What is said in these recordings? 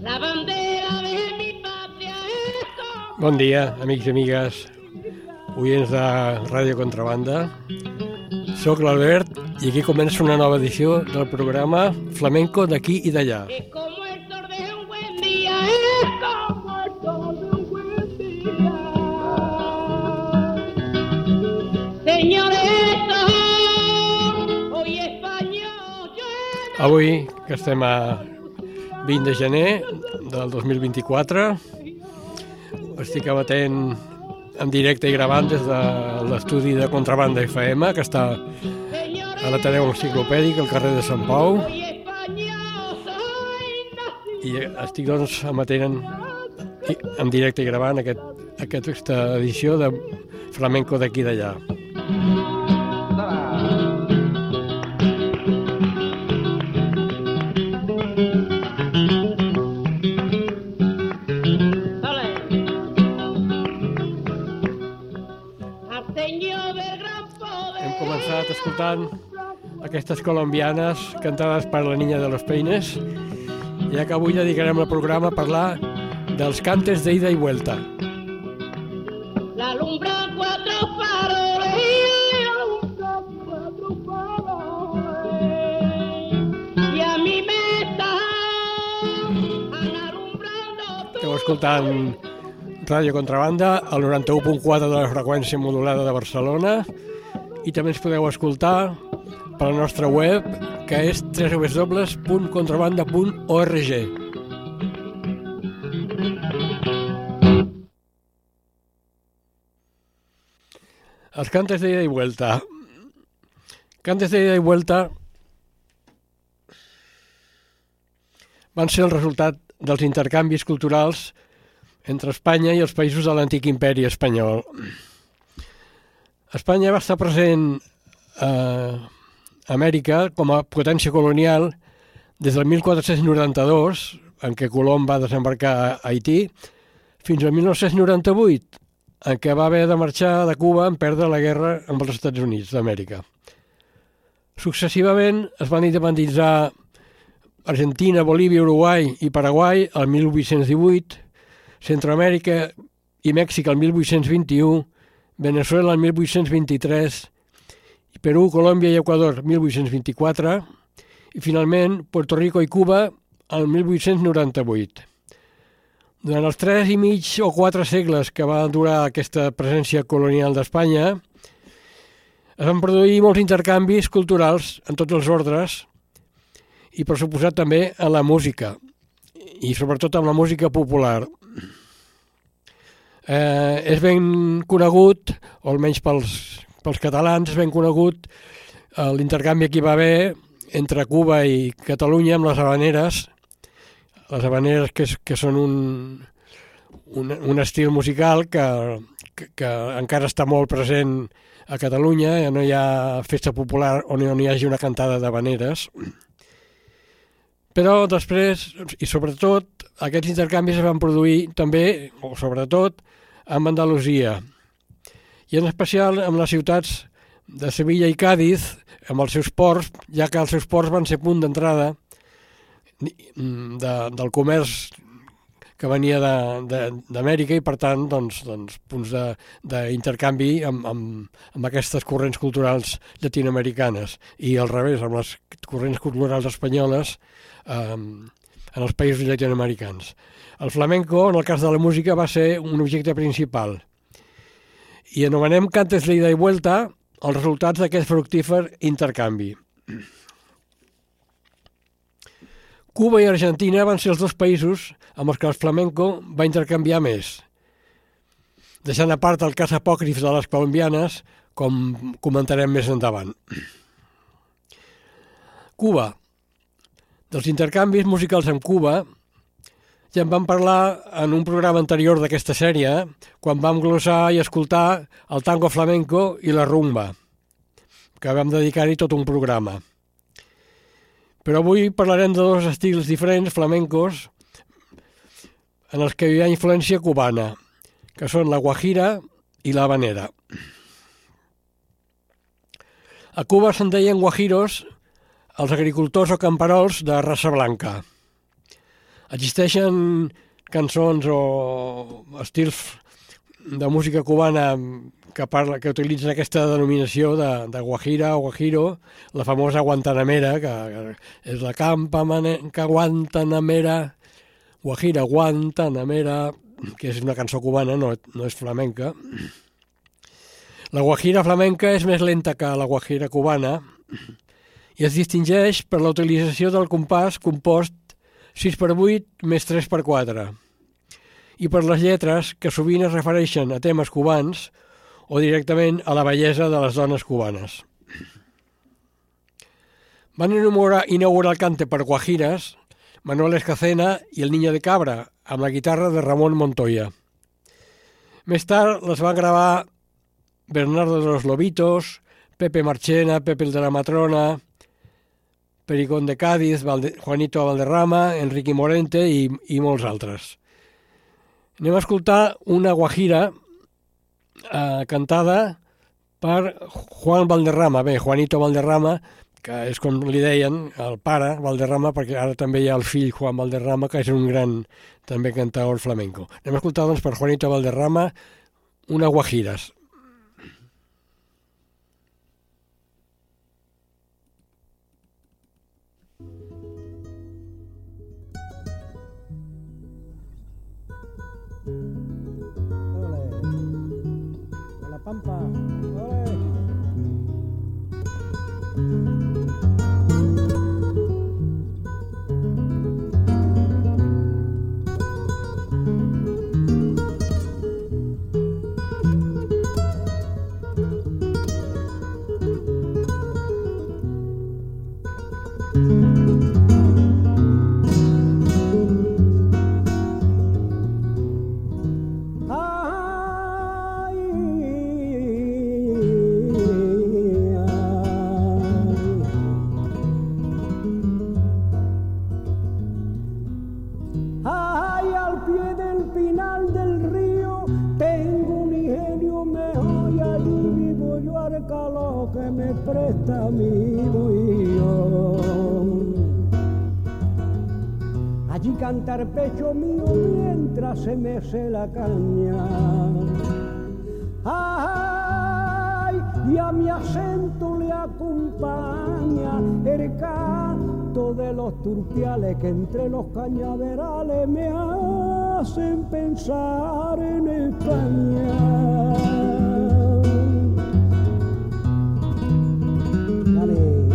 Bon dia, amics i amigues, oients de Ràdio Contrabanda. Soc l'Albert i aquí comença una nova edició del programa Flamenco d'aquí i d'allà. Avui, que estem a 20 de gener del 2024, estic emetent en directe i gravant des de l'estudi de Contrabanda FM, que està a l'Ateneu Enciclopèdic, al carrer de Sant Pau, i estic doncs emetent en directe i gravant aquesta edició de Flamenco d'aquí i d'allà. Escoltant aquestes colombianes cantades per la Niña de los Peines, ja que avui dedicarem el programa a parlar dels cantes de ida y vuelta. La alumbra cuatro faroles, y a mi me están alumbrando. Esteu escoltant Ràdio Contrabanda al 91.4 de la freqüència modulada de Barcelona, i també ens podeu escoltar per la nostra web, que és www.contrabanda.org. Els cantes de ida y vuelta. Cantes de ida y vuelta van ser el resultat dels intercanvis culturals entre Espanya i els països de l'antic imperi espanyol. Espanya va estar present a Amèrica com a potència colonial des del 1492, en què Colom va desembarcar a Haití, fins al 1998, en què va haver de marxar de Cuba en perdre la guerra amb els Estats Units d'Amèrica. Successivament es van independitzar Argentina, Bolívia, Uruguai i Paraguai el 1818, Centroamèrica i Mèxic el 1821, Venezuela el 1823, Perú, Colòmbia i Equador el 1824 i finalment Puerto Rico i Cuba el 1898. Durant els 3 i mig o 4 segles que va durar aquesta presència colonial d'Espanya, es van produir molts intercanvis culturals en tots els ordres i, per suposat, també en la música i sobretot en la música popular. És ben conegut, o almenys pels catalans, és ben conegut l'intercanvi que hi va haver entre Cuba i Catalunya amb les habaneres. Les habaneres que són un estil musical que encara està molt present a Catalunya. No hi ha festa popular on no hi hagi una cantada d'habaneres. Però després, i sobretot, aquests intercanvis es van produir també, o sobretot, amb Andalusia, i en especial amb les ciutats de Sevilla i Càdiz, amb els seus ports, ja que els seus ports van ser punt d'entrada del comerç que venia d'Amèrica i, per tant, punts d'intercanvi amb aquestes corrents culturals llatinoamericanes i al revés, amb les corrents culturals espanyoles en els països llatinoamericans. El flamenco, en el cas de la música, va ser un objecte principal. I anomenem cantes de ida y vuelta els resultats d'aquest fructífer intercanvi. Cuba i Argentina van ser els dos països amb els que el flamenco va intercanviar més, deixant a part el cas apòcrif de les colombianes, com comentarem més endavant. Cuba. Dels intercanvis musicals amb Cuba ja en vam parlar en un programa anterior d'aquesta sèrie, quan vam glossar i escoltar el tango flamenco i la rumba, que vam dedicar-hi tot un programa. Però avui parlarem de dos estils diferents flamencos en els que hi ha influència cubana, que són la guajira i la habanera. A Cuba se'n deien guajiros els agricultors o camperols de raça blanca. Existeixen cançons o estils de música cubana que utilitzen aquesta denominació de guajira o guajiro, la famosa guantanamera, que és la campa guantanamera, guajira guantanamera, que és una cançó cubana, no és flamenca. La guajira flamenca és més lenta que la guajira cubana i es distingeix per la utilització del compàs compost 6x8 més 3x4 i per les lletres que sovint es refereixen a temes cubans o directament a la bellesa de les dones cubanes. Van inaugurar el cante per guajires Manuel Escacena i el Niño de Cabra amb la guitarra de Ramon Montoya. Més tard les van gravar Bernardo de los Lobitos, Pepe Marchena, Pepe el de la Matrona, Pericón de Cádiz, Juanito Valderrama, Enrique Morente i molts altres. Anem a escoltar una guajira cantada per Juan Valderrama, Juanito Valderrama, que és com li deien el pare Valderrama, perquè ara també hi ha el fill Juan Valderrama, que és un gran també cantador flamenco. Anem a escoltar doncs per Juanito Valderrama una guajiras. Pampa, cantar pecho mío mientras se mece la caña. Ay, y a mi acento le acompaña el canto de los turpiales que entre los cañaverales me hacen pensar en España. Dale.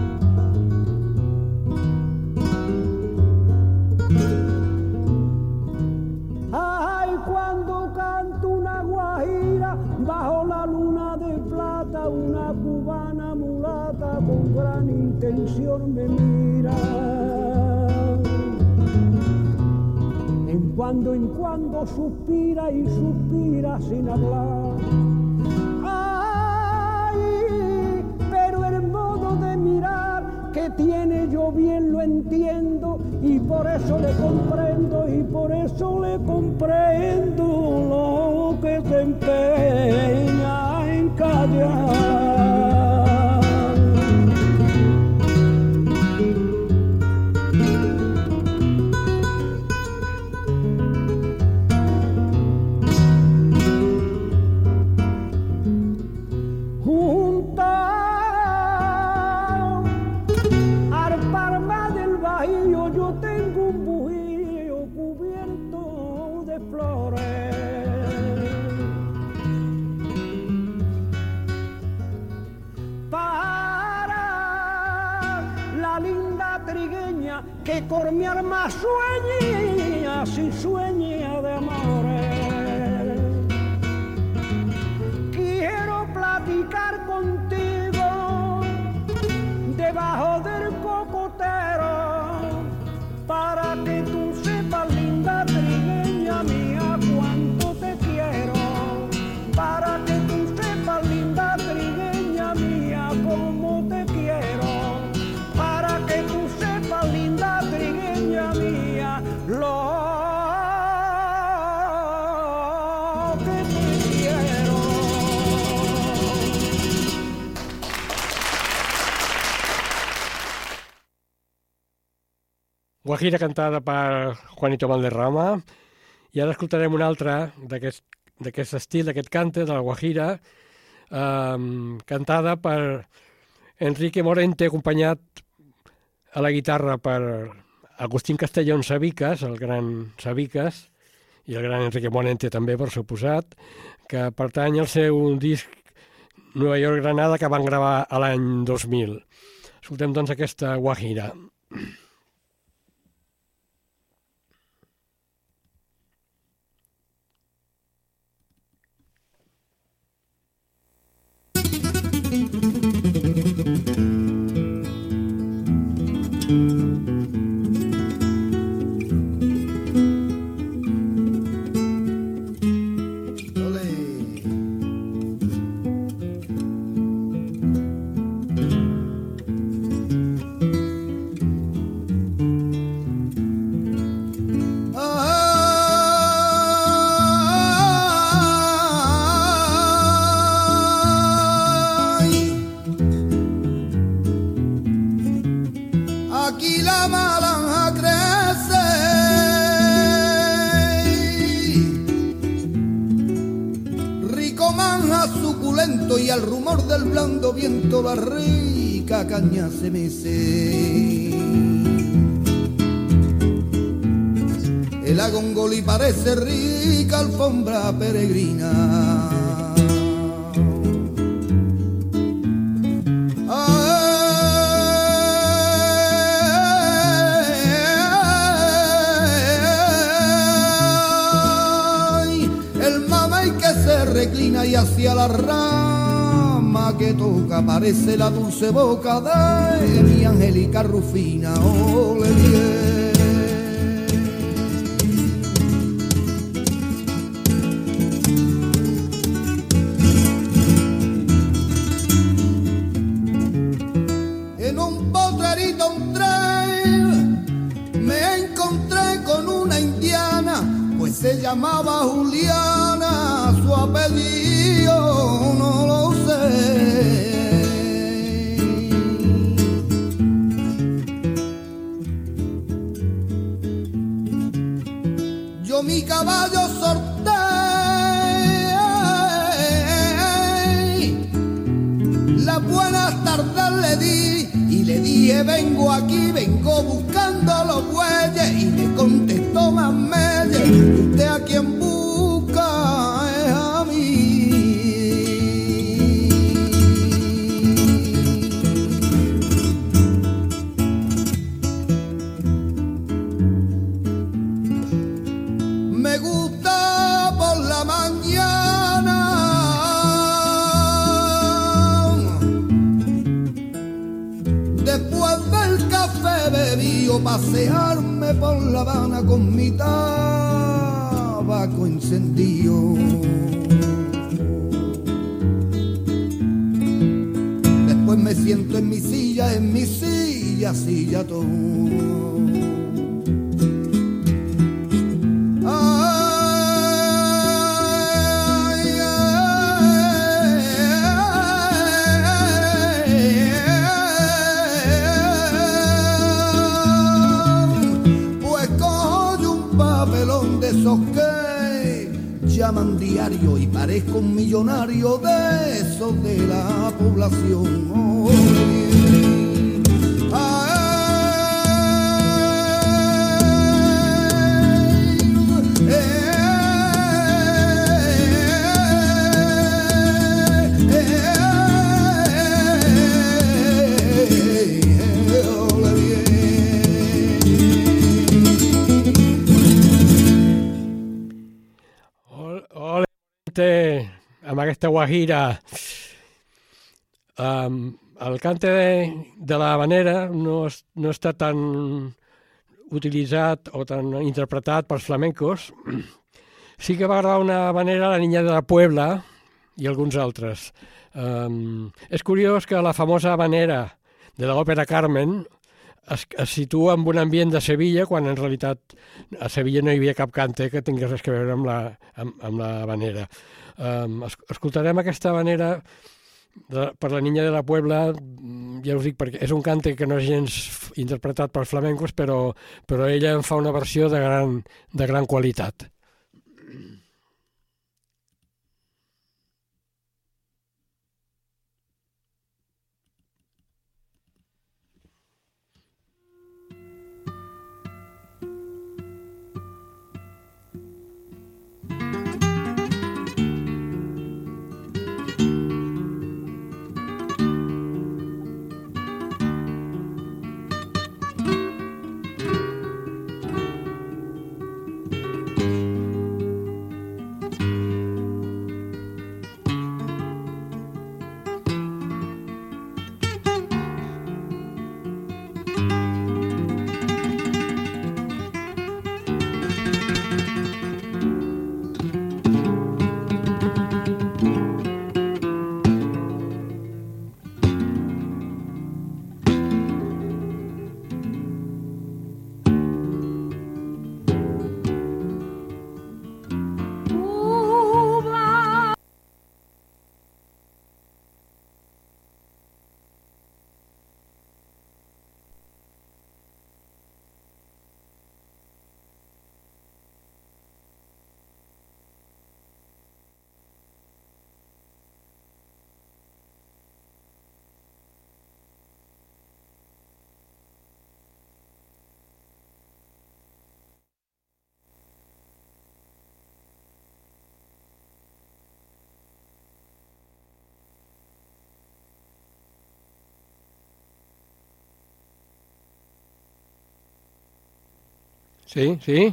Bajo la luna de plata una cubana mulata con gran intención me mira. En cuando suspira y suspira sin hablar. Ay, pero el modo de mirar que tiene yo bien lo entiendo y por eso le comprendo lo que se empeña en callar. Que por mi alma sueña, si sueña de amores. Quiero platicar contigo debajo del cocotero para que tú sepas, linda trigueña mía, cuánto te quiero. Para que tú sepas, linda trigueña mía, cómo te quiero. Para que tú sepas, linda trigueña mía, lo guajira cantada per Juanito Valderrama, i ara escoltarem una altra d'aquest estil, d'aquest cante, de la guajira, cantada per Enrique Morente, acompanyat a la guitarra per Agustín Castellón Sabicas, el gran Sabicas, i el gran Enrique Morente també, per suposat, que pertany al seu disc Nueva York Granada, que van gravar a l'any 2000. Escoltem, doncs, aquesta guajira. Y al rumor del blando viento la rica caña se mece. El agongolí parece rica alfombra peregrina. Ay, el mamey que se reclina y hacia la rama que toca parece la dulce boca de mi Angélica Rufina. Ole bien. En un potrerito un tren me encontré con una indiana, pues se llamaba Juliana, su apellido no lo sé. Yo mi caballo sorté, las buenas tardes le di y le dije vengo aquí, vengo buscando los bueyes, y me contestó Mamelle, usted a quien busca es a mí. Me gusta por la mañana después del café bebido pasearme por La Habana con mi tabaco encendido. Después me siento en mi silla, silla todo. Esos que llaman diario y parezco un millonario de esos de la población. Oh, amb aquesta guajira. El cante de la habanera no està tan utilitzat o tan interpretat pels flamencos. Sí que va gravar una habanera La Niña de la Puebla i alguns altres. És curiós que la famosa habanera de l'òpera Carmen es situa en un ambient de Sevilla, quan en realitat a Sevilla no hi havia cap cante que tingués res a veure amb la habanera. Escoltarem aquesta habanera per la Niña de la Puebla, ja us dic, perquè és un cante que no és gens interpretat pels flamencos, però ella en fa una versió de gran qualitat. Sí, sí.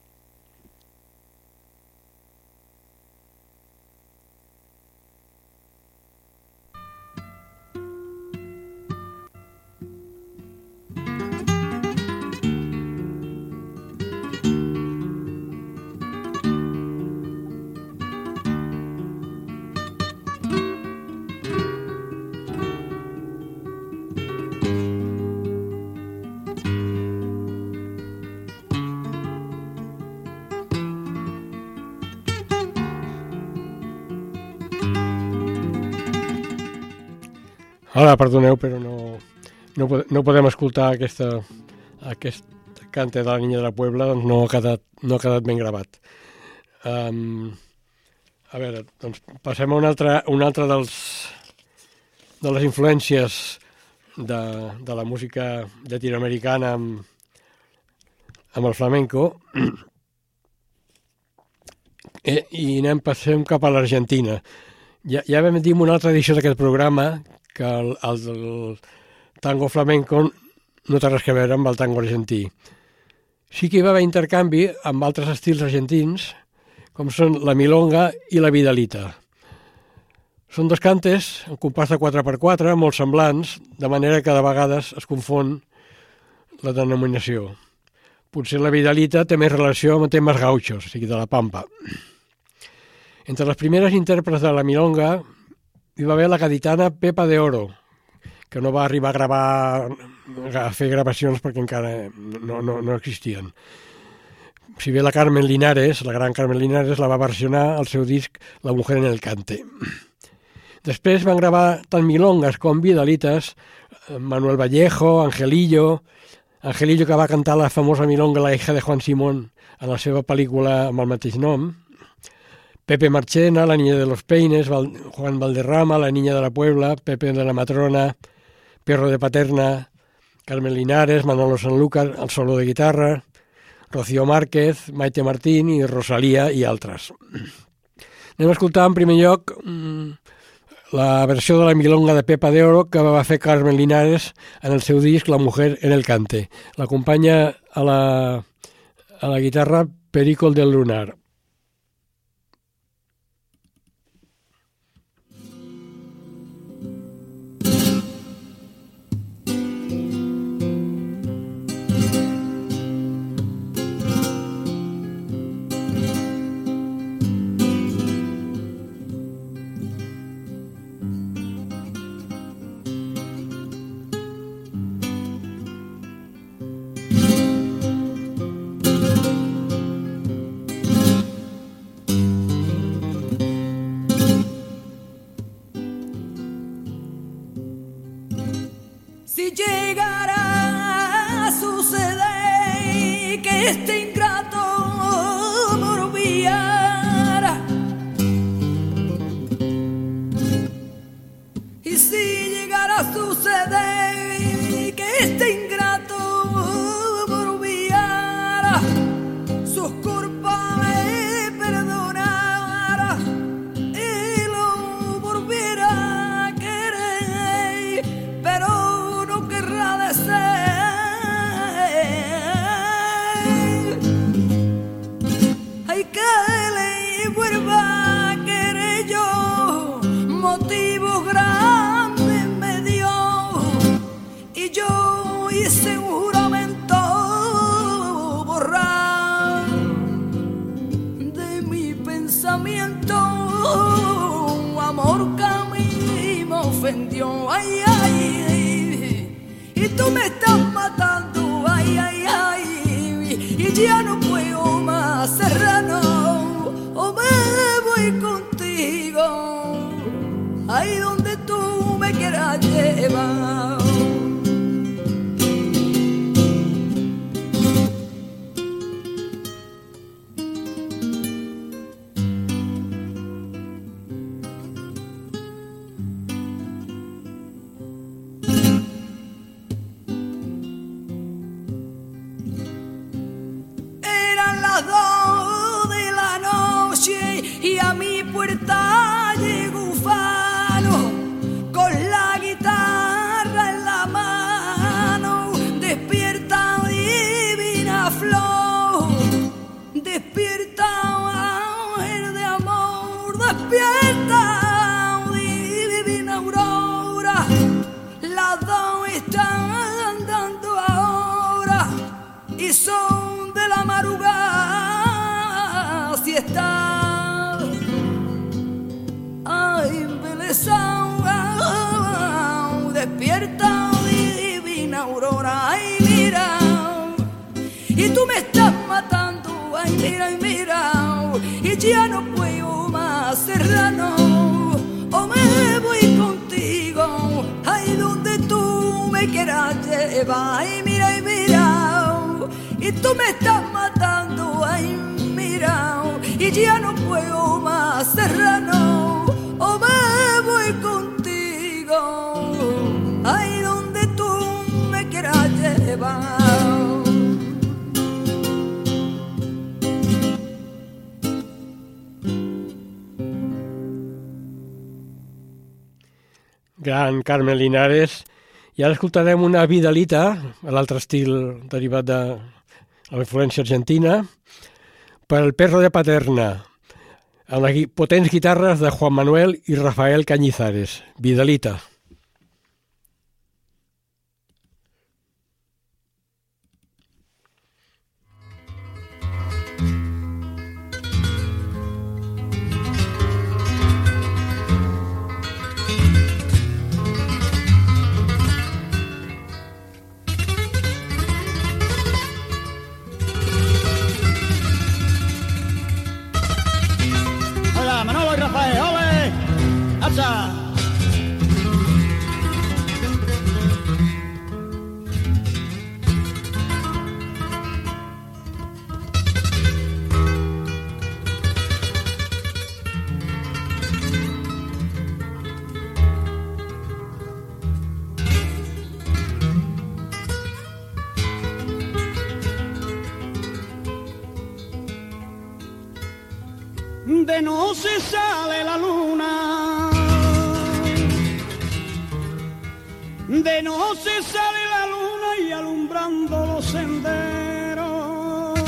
Ara, perdoneu, però no podem escoltar aquest cante de la Niña de la Puebla, doncs no ha quedat ben gravat. A veure, doncs passem a un altre de les influències de la música llatinoamericana amb el flamenco, i passem cap a l'Argentina. Ja vam dir en una altra edició d'aquest programa que el tango flamenco no té res a veure amb el tango argentí. Sí que hi va haver intercanvi amb altres estils argentins, com són la milonga i la vidalita. Són dos cantes en compàs de 4x4, molt semblants, de manera que de vegades es confon la denominació. Potser la vidalita té més relació amb temes gauchos, o sigui, de la Pampa. Entre les primeres intèrprets de la milonga hi va haver la gaditana Pepa de Oro, que no va arribar a fer gravacions perquè encara no existien. Si bé la Carmen Linares, la gran Carmen Linares, la va versionar al seu disc La mujer en el cante. Després van gravar tant milongas com vidalites Manuel Vallejo, Angelillo que va cantar la famosa milonga La hija de Juan Simón en la seva pel·lícula amb el mateix nom, Pepe Marchena, La niña de los peines, Juan Valderrama, La niña de la Puebla, Pepe de la Matrona, Perro de Paterna, Carmen Linares, Manolo Sanlúcar, el solo de guitarra, Rocío Márquez, Maite Martín i Rosalía i altres. Anem a escoltar en primer lloc la versió de la milonga de Pepa de Oro que va fer Carmen Linares en el seu disc La mujer en el cante. L'acompanya a la guitarra Perico del Lunar. llegará a suceder que este ingrato me olvidara, y si llegara a suceder que este ingrato me olvidara, sus culpas me perdonara y lo volviera a querer, pero no querrá de ser. Hay que le vuelva a querer yo, motivos grandes me dio, y yo hice un juramento borrar de mi pensamiento, amor que a mí me ofendió. Ay, ay, ay, y tú me estás matando. Ay, ay, ay, y ya no puedo más, Serrano, o me voy contigo, ahí donde tú me quieras llevar. Eran las 2 de la noche y a mi puerta llegó un fano con la guitarra en la mano. Despierta, divina flor, despierta, ángel de amor, despierta, divina aurora. Las 2 están dando ahora y son de la madrugada, si está. Ay, embelesada, despierta, divina aurora. Ay, mira, y tú me estás matando. Ay, mira, y mira, y ya no puedo más, Serrano, o me voy contigo, ay, donde tú me quieras llevar. Ay, mira, y mira, y tú me estás matando. Ay, mira, y ya no puedo más, Serrano, o me voy contigo, ay, donde tú me quieras llevar. Gran Carmen Linares. I ara escoltarem una vidalita, a l'altre estil derivat de la influència argentina, per el Perro de Paterna, amb les potents guitarres de Juan Manuel i Rafael Cañizares. Vidalita. Manolo y Rafael, ¡ole! ¡Hacha! De noche sale la luna, de noche sale la luna y alumbrando los senderos,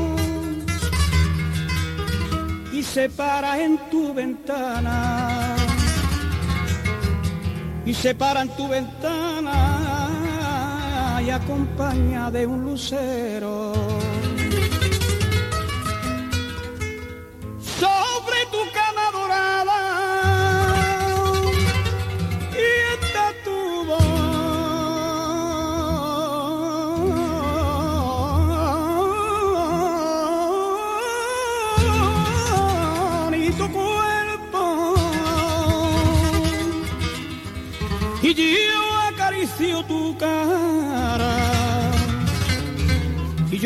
y se para en tu ventana, y se para en tu ventana y acompaña de un lucero. Sobre tu cama dorada y está tu bonito cuerpo, y yo acaricio tu cara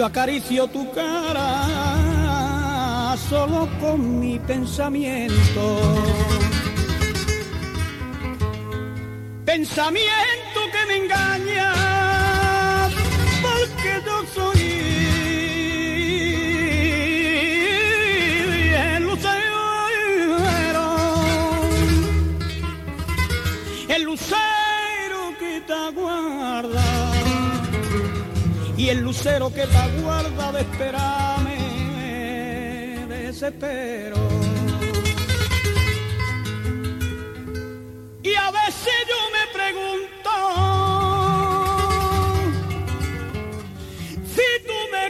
Yo acaricio tu cara solo con mi pensamiento. Pensamiento que me engaña, porque yo soy el lucero que te aguarda, y el lucero que te aguarda de esperarme desespero. Y a veces yo me pregunto si tú me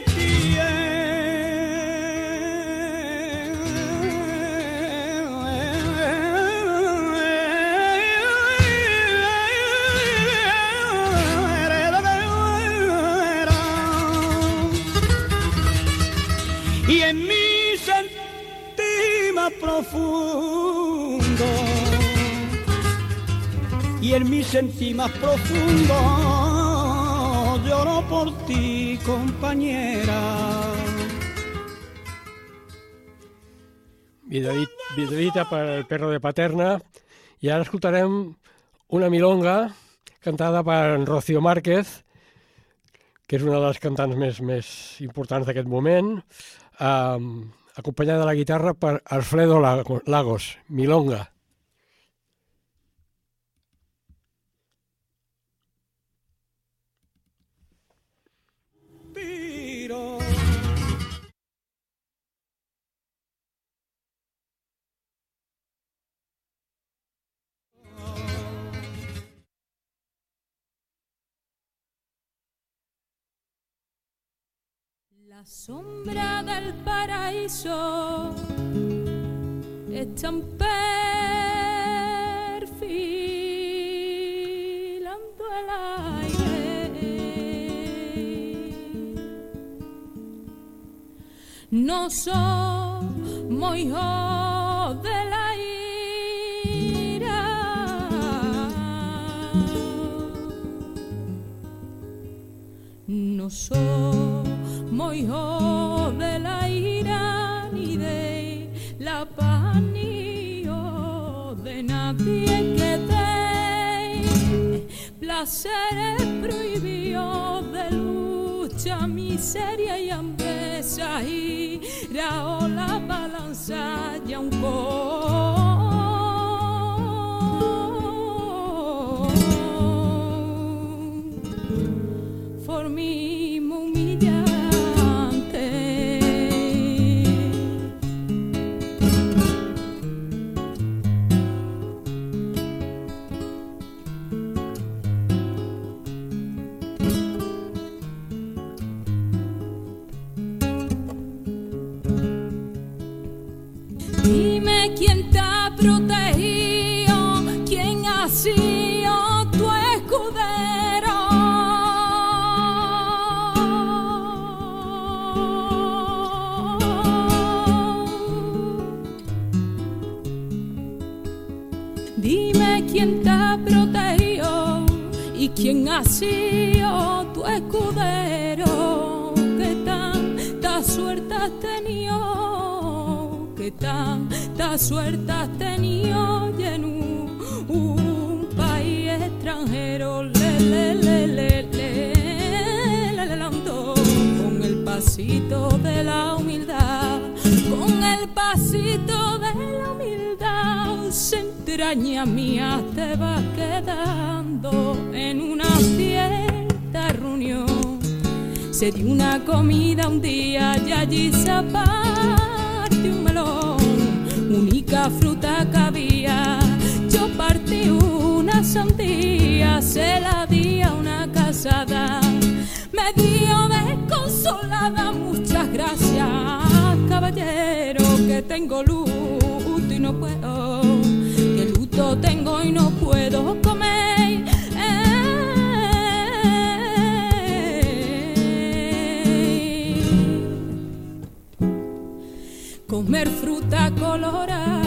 profundo, y en mi sentir más profundo lloro por ti, compañera. Vidalita per el perro de Paterna, i ara escoltarem una milonga cantada per Rocío Márquez, que és una de les cantants més importants d'aquest moment, acompanyada de la guitarra per Alfredo Lagos, Milonga. La sombra del paraíso está perfilando el aire. No somos hijos de la ira, no somos hijos de la ira, ni de la paz, ni hijos de nadie que dé placeres prohibidos de lucha, miseria y hambreza, ira o la balanza y un conformismo humillante. Dime quién te ha protegido, quién ha sido tu escudero. Dime quién te ha protegido y quién ha sido tu escudero. Que tanta suerte has tenido, que tanta suerte has tenido, y en un país extranjero con el pasito de la humildad, con el pasito de la humildad, se entraña mía te va quedando en una cierta reunión. Se dio una comida un día y allí se aparte un melón, única fruta que había. Yo partí una sandía, se la di a una casada, me dio desconsolada. Muchas gracias, caballero, que tengo luto y no puedo, que luto tengo y no puedo comer. Comer fruta colorada.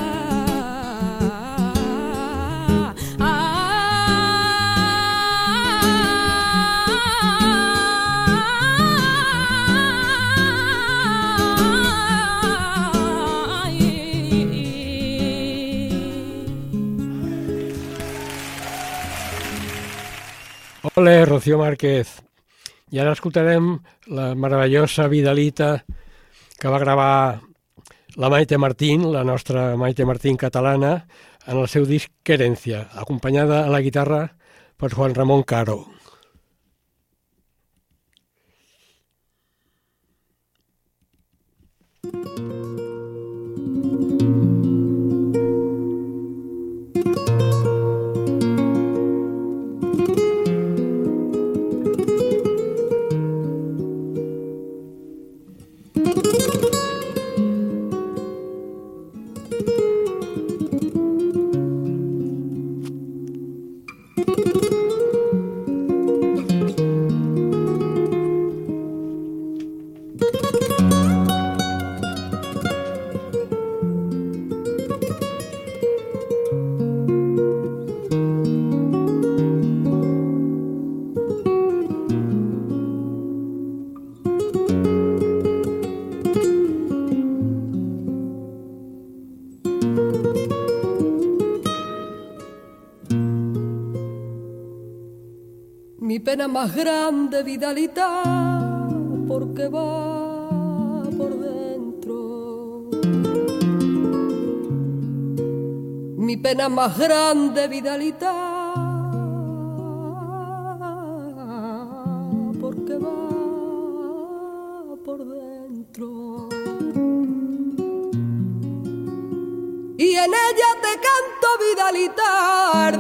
Hola, Rocío Márquez. I ara escoltarem la meravellosa Vidalita que va gravar la Maite Martín, la nostra Maite Martín catalana, en el seu disc Querencia, acompanyada a la guitarra per Juan Ramón Caro. Mi pena más grande, Vidalita, porque va por dentro. Mi pena más grande, Vidalita, porque va por dentro. Y en ella te canto, Vidalita, el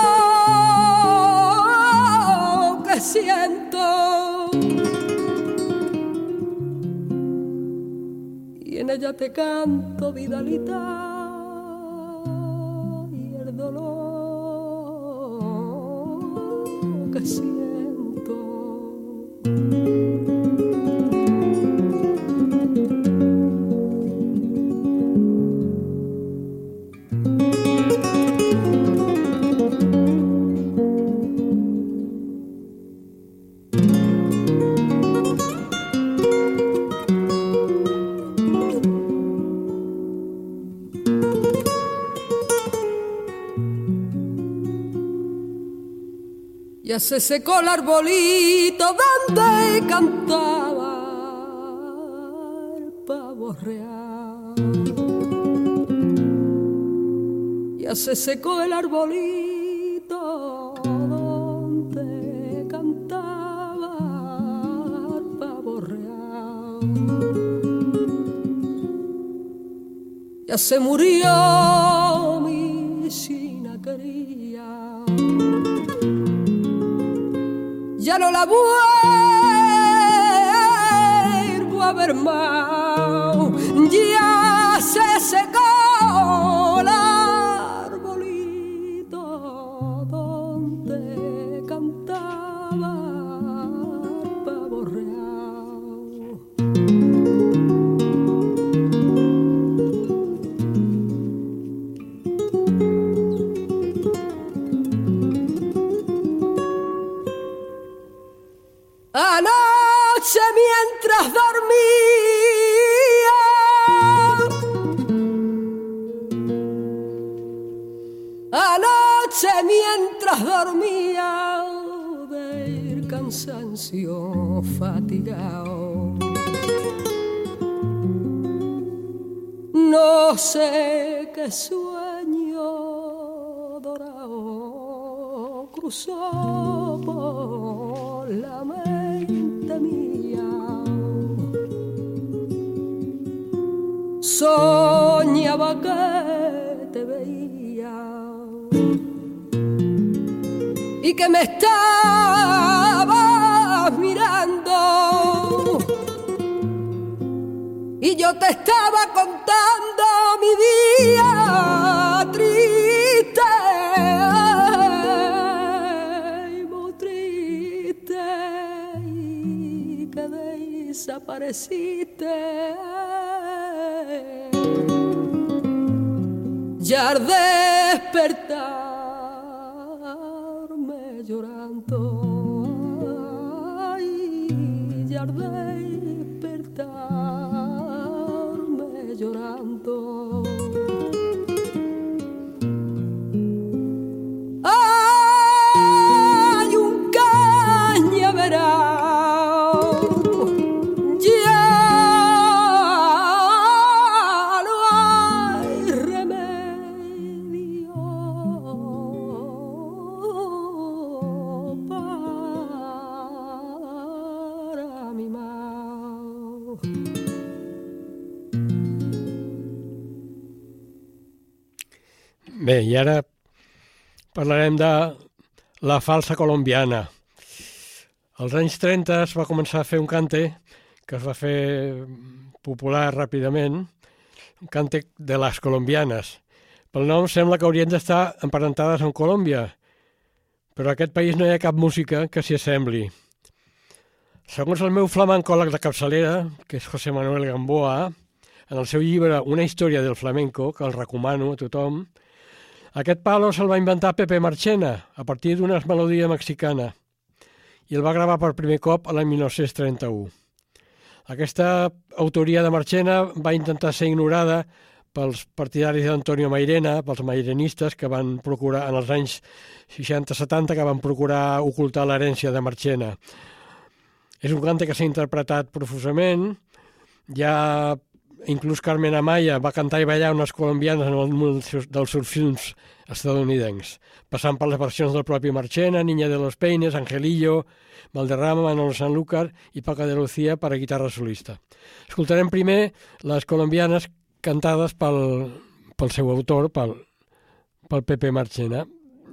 dolor que siento. Y en ella te canto, Vidalita, y el dolor que siento. Ya se secó el arbolito donde cantaba el pavo real. Ya se secó el arbolito donde cantaba el pavo real. Ya se murió mi china querida. Ya no la vuelvo a ver más. Ya se secó el arbolito donde cantaba el pavo real. Anoche mientras dormía, anoche mientras dormía, del cansancio fatigado, no sé qué sueño dorado cruzó por la mente mía. Soñaba que te veía y que me estabas mirando, y yo te estaba contando mi día triste, muy triste, y que desapareciste. Ya al despertarme llorando, ay, ya al despertarme llorando. Hay un Bé, i ara parlarem de la falsa colombiana. Als anys 30 es va començar a fer un cante que es va fer popular ràpidament, un cante de les colombianes. Pel nom sembla que haurien d'estar emparentades amb Colòmbia, però a aquest país no hi ha cap música que s'hi assembli. Segons el meu flamencòleg de capçalera, que és José Manuel Gamboa, en el seu llibre Una història del flamenco, que el recomano a tothom, aquest palo se'l va inventar Pepe Marchena a partir d'una melodia mexicana i el va gravar per primer cop l'any 1931. Aquesta autoria de Marchena va intentar ser ignorada pels partidaris d'Antonio Mairena, pels mairenistes que van procurar, en els anys 60-70, que van procurar ocultar l'herència de Marchena. És un cante que s'ha interpretat profusament, ja inclús Carmen Amaya va cantar i ballar unes colombianes en un dels seus films estadounidencs, passant per les versions del propi Marchena, Niña de los Peines, Angelillo, Valderrama, Manolo Sanlúcar i Paco de Lucía per a guitarra solista. Escoltarem primer les colombianes cantades pel seu autor, pel Pepe Marchena.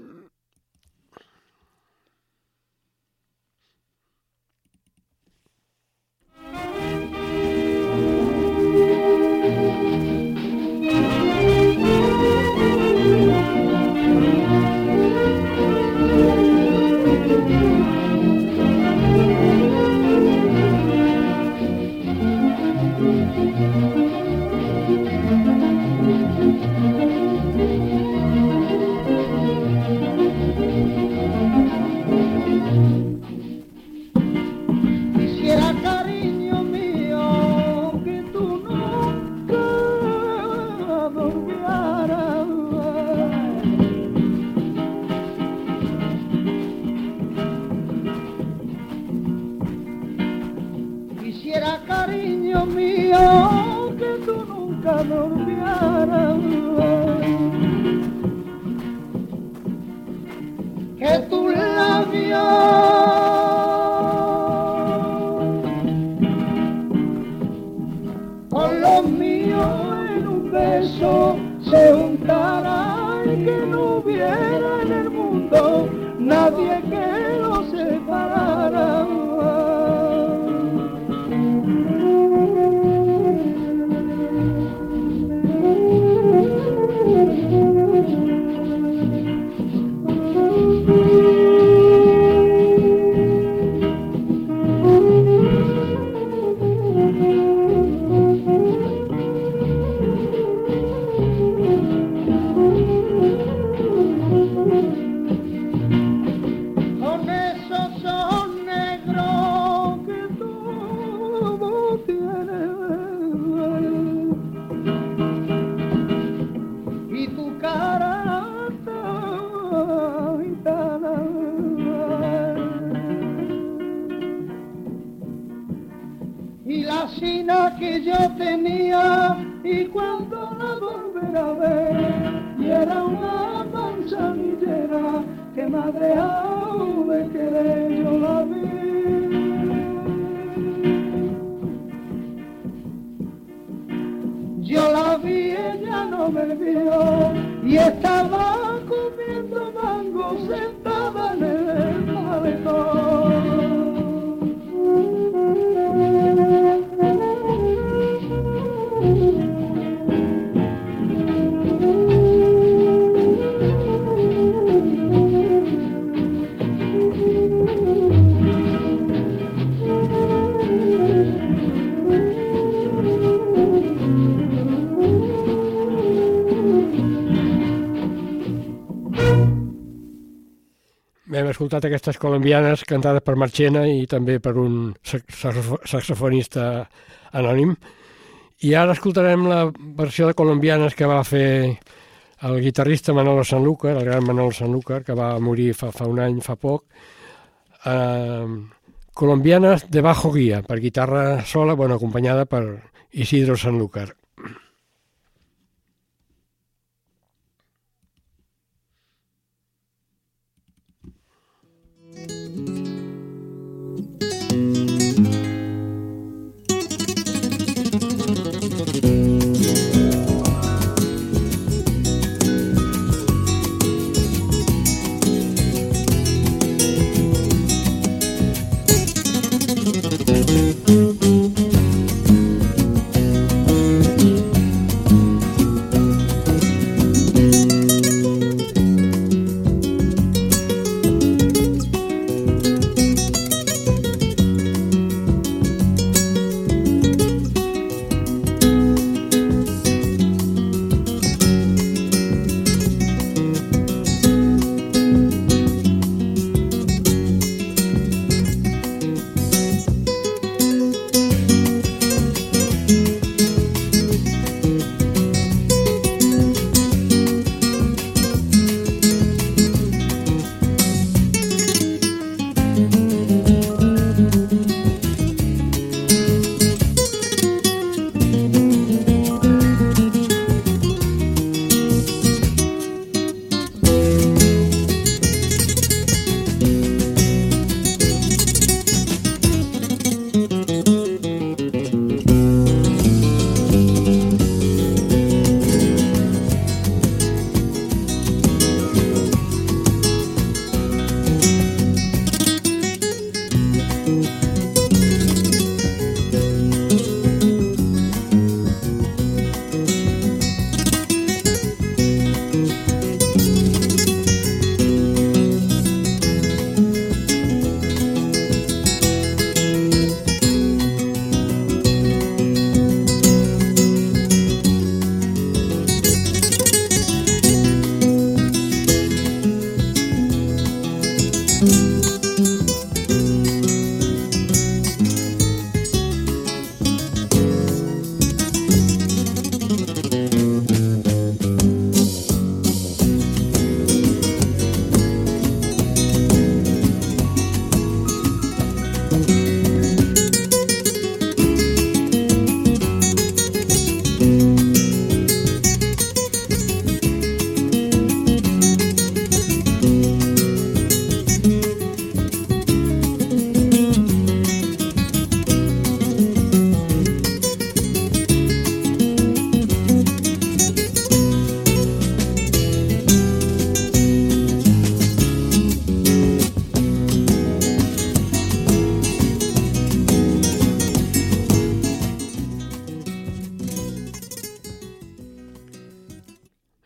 Hem escoltat aquestes colombianes cantades per Marchena i també per un saxofonista anònim. I ara escoltarem la versió de colombianes que va fer el guitarrista Manolo Sanlúcar, el gran Manolo Sanlúcar, que va morir fa un any, fa poc. Colombianes de bajo guía, per guitarra sola, acompanyada per Isidro Sanlúcar.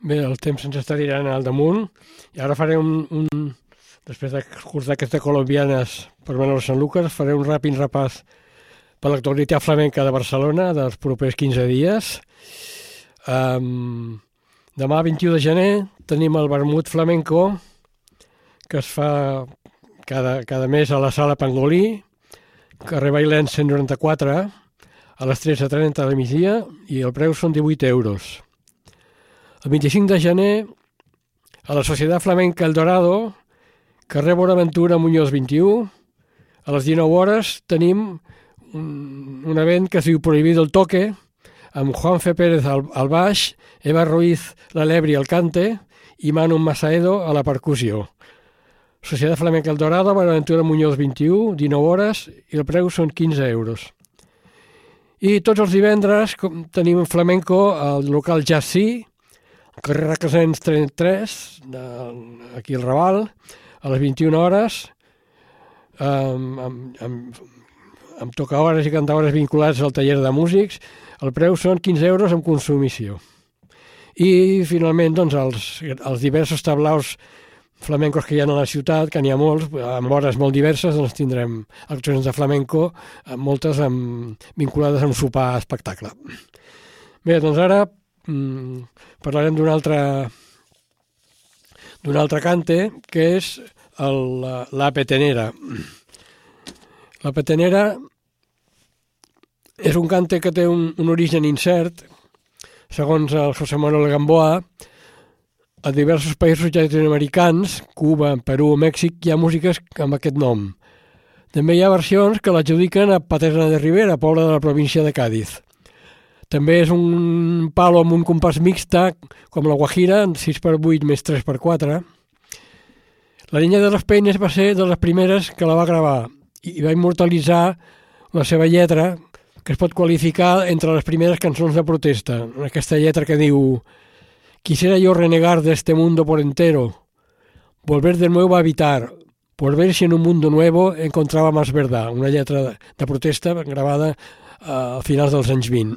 Bé, el temps ens està tirant al damunt i ara faré després de curs d'aquestes colombianes per Manolo Sanlúcar, faré un ràpid repàs per l'actualitat flamenca de Barcelona dels propers 15 dies. Demà, 21 de gener, tenim el Vermut Flamenco, que es fa cada mes a la Sala Pangolí, carrer Bailén 194, a les 13:30 de migdia, i el preu són 18 euros. El 25 de gener, a la Societat Flamenca El Dorado, carrer Bonaventura Muñoz 21, a les 19 hores tenim un event que es diu Prohibido el Toque, amb Juanfe Pérez al baix, Eva Ruiz l'Alebri al cante i Manu Masaedo a la percussió. Societat Flamenca El Dorado, Bonaventura Muñoz 21, 19 hores, i el preu són 15 euros. I tots els divendres tenim flamenco al local Jazzy, al carrer Requesens 33, aquí al Raval, a les 21 hores, amb tocahores i cantahores vinculats al taller de músics. El preu són 15 euros amb consumició. I finalment doncs, els diversos tablaus flamencos que hi ha a la ciutat, que n'hi ha molts, amb hores molt diverses, doncs tindrem actuacions de flamenco, moltes vinculades a un sopar espectacle. Bé, doncs ara parlarem d'un altre cante, que és la petenera. La petenera és un cante que té un origen incert. Segons el José Manuel Gamboa, a diversos països llatinoamericans, Cuba, Perú, Mèxic, hi ha músiques amb aquest nom. També hi ha versions que l'adjudiquen a Paterna de Ribera, poble de la província de Càdiz. També és un palo amb un compàs mixta, com la guajira, 6x8 més 3x4. La Niña de los Peines va ser de les primeres que la va gravar i va immortalitzar la seva lletra, que es pot qualificar entre les primeres cançons de protesta. Aquesta lletra que diu: quisiera yo renegar de este mundo por entero, volver de nuevo a habitar, por ver si en un mundo nuevo encontraba más verdad. Una lletra de protesta gravada a finals dels anys 20.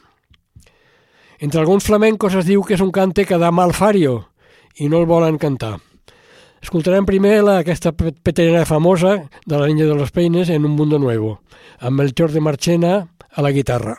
Entre alguns flamencos es diu que és un cante que dà mal fario i no el volen cantar. Escoltarem primer aquesta petenera famosa de la Niña de los Peines en Un Mundo Nuevo, amb Melchor de Marchena a la guitarra.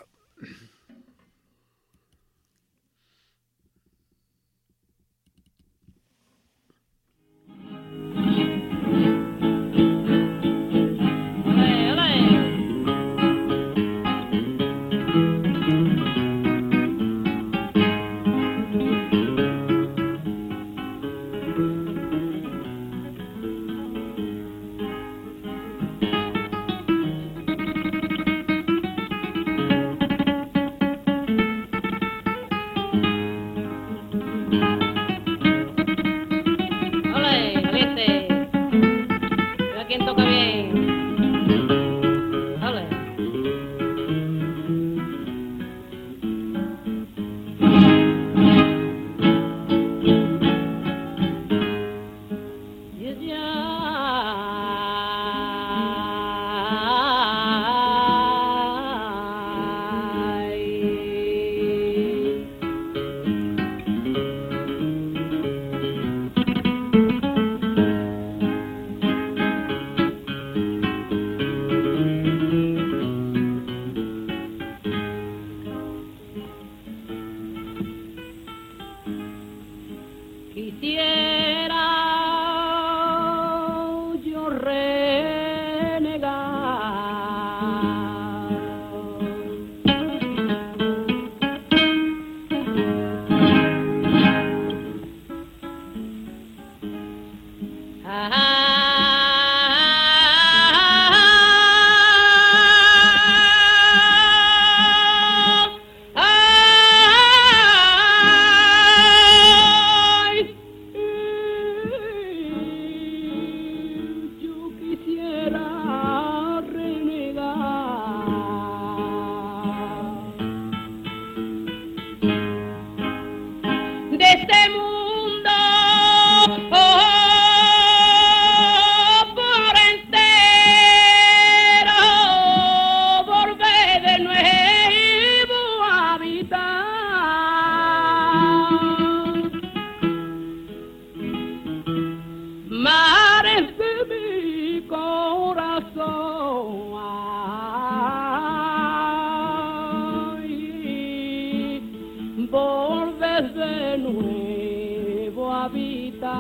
volver de nuevo a habitar,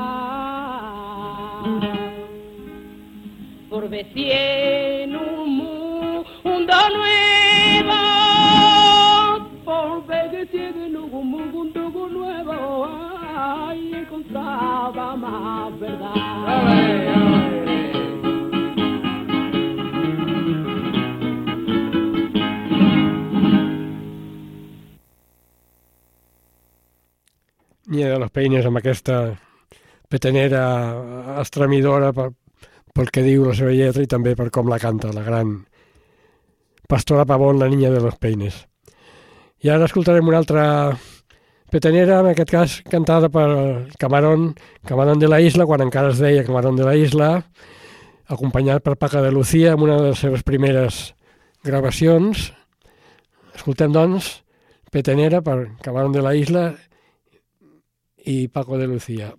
por ver si en un mundo nuevo, por ver que tiene en un mundo nuevo, ay, encontraba más verdad. Nia de los Peines amb aquesta petenera estremidora pel que diu la seva lletra i també per com la canta la gran Pastora Pavón, la niña de los Peines. I ara escoltarem una altra petenera, en aquest cas cantada per Camarón de la Isla, quan encara es deia Camarón de la Isla, acompanyat per Paco de Lucía en una de les seves primeres gravacions. Escoltem, doncs, petenera per Camarón de la Isla y Paco de Lucía.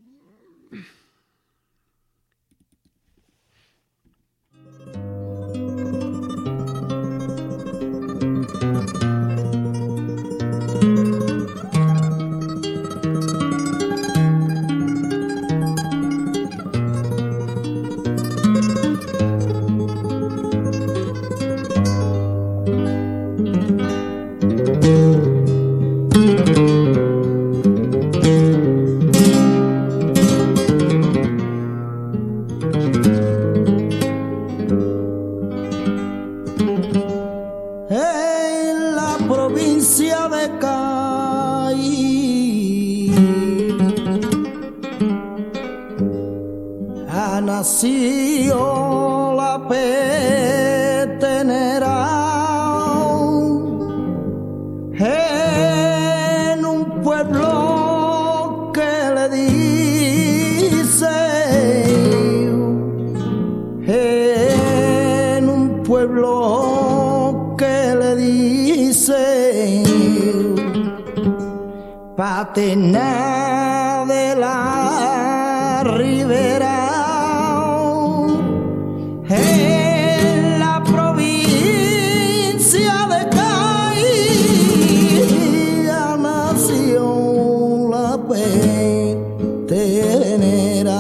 Nació la petenera en un pueblo que le dice, en un pueblo que le dice, Patena de la Ribera. En la provincia de Cádiz nació la petenera.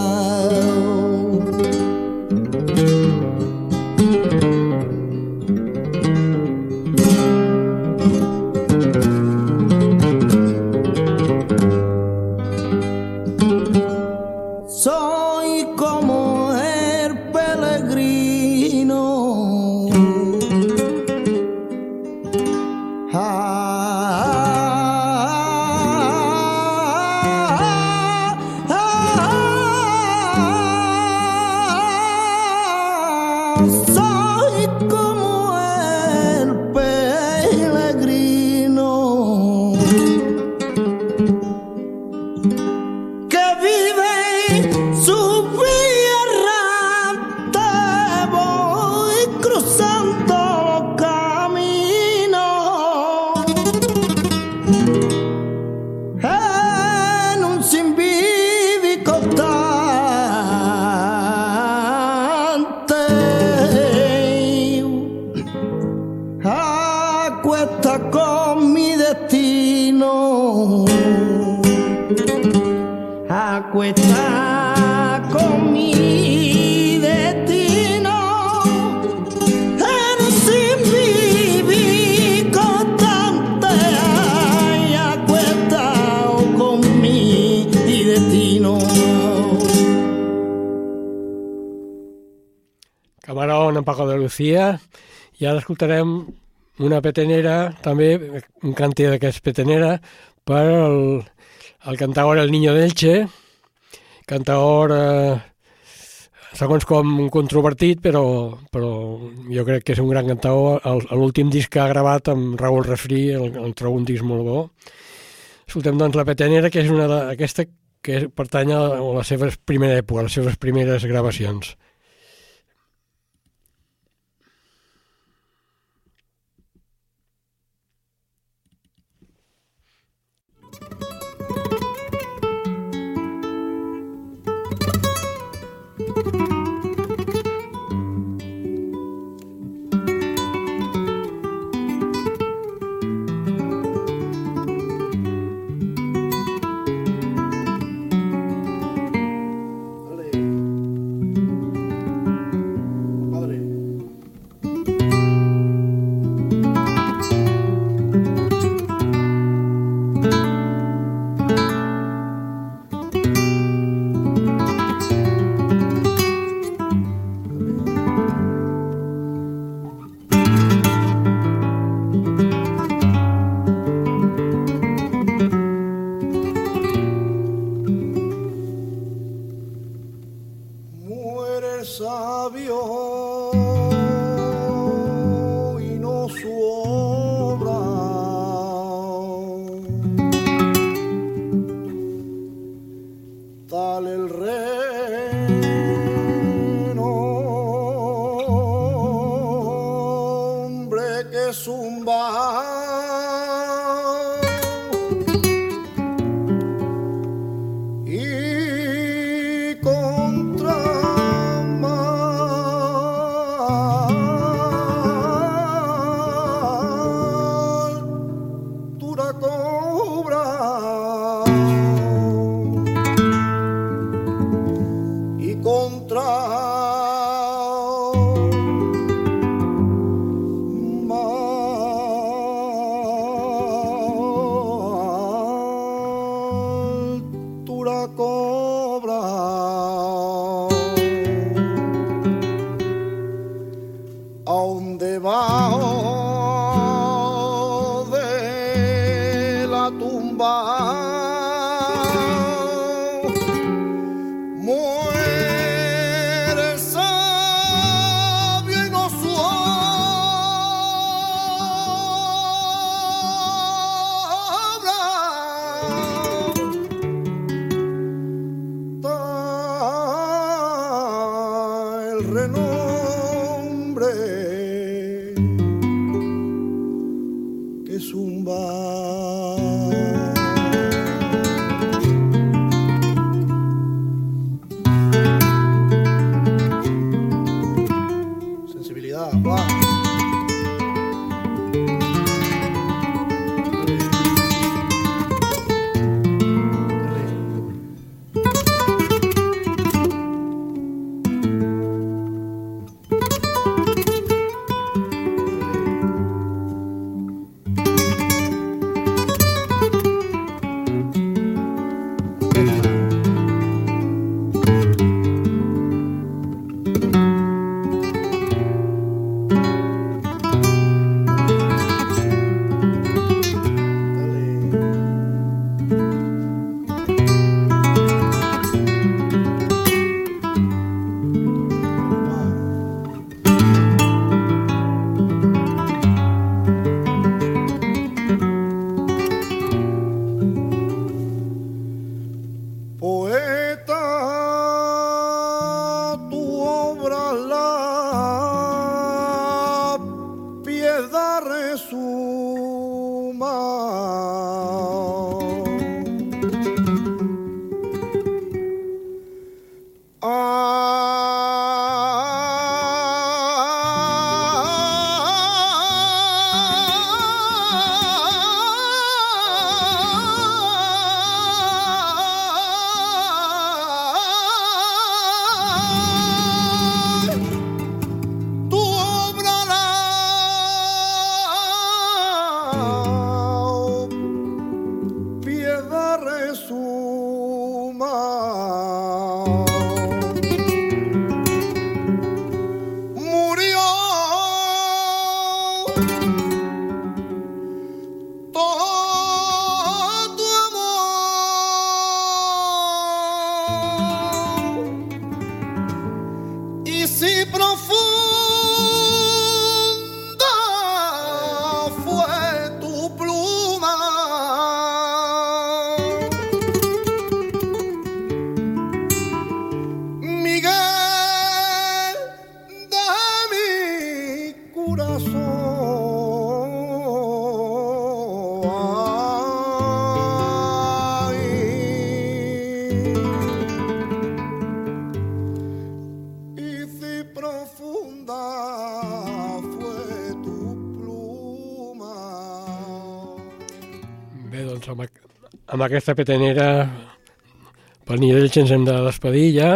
Soy como el peregrino, soy como el peregrino que vive su tierra, te voy cruzando los caminos en un sinvivir constante, a cuesta con mi destino, a cuesta con mi destino, en sin vivir constante, ay, a cuesta con mi destino. Camarón en Paco de Lucía, i ara escoltarem una petenera, també un cante d'aquest petenera, per el cantaor El Niño d'Elche, cantaor segons com controvertit, però jo crec que és un gran cantaor. L'últim disc que ha gravat amb Raúl Refrí el trobo un disc molt bo. Escoltem, doncs, la petenera, que és una d'aquesta que pertany a la seva primera època, a les seves primeres gravacions. muere el sabio y no sobra el renombre que zumba. Sensibilidad, va. Amb aquesta petenera pel Nivell ens hem de despedir ja.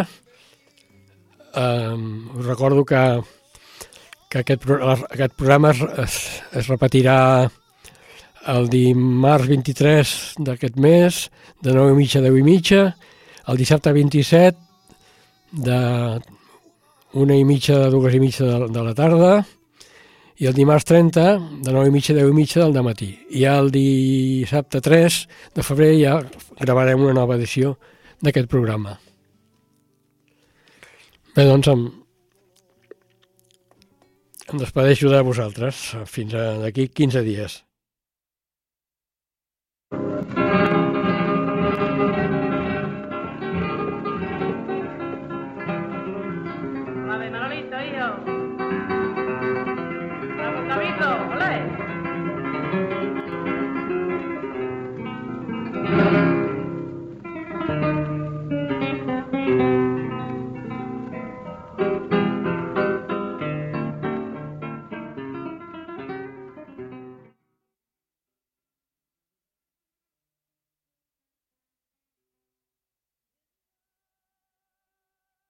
Us recordo que aquest programa es repetirà el dimarts 23 d'aquest mes, de 9:30 a 10:30, el dissabte 27 de 1:30 a 2:30 de la tarda, i el dimarts 30 de 9:30 a 10:30 del dematí. I el dissabte 3 de febrer ja gravarem una nova edició d'aquest programa. Bé, doncs em despedeixo de vosaltres fins d'aquí 15 dies.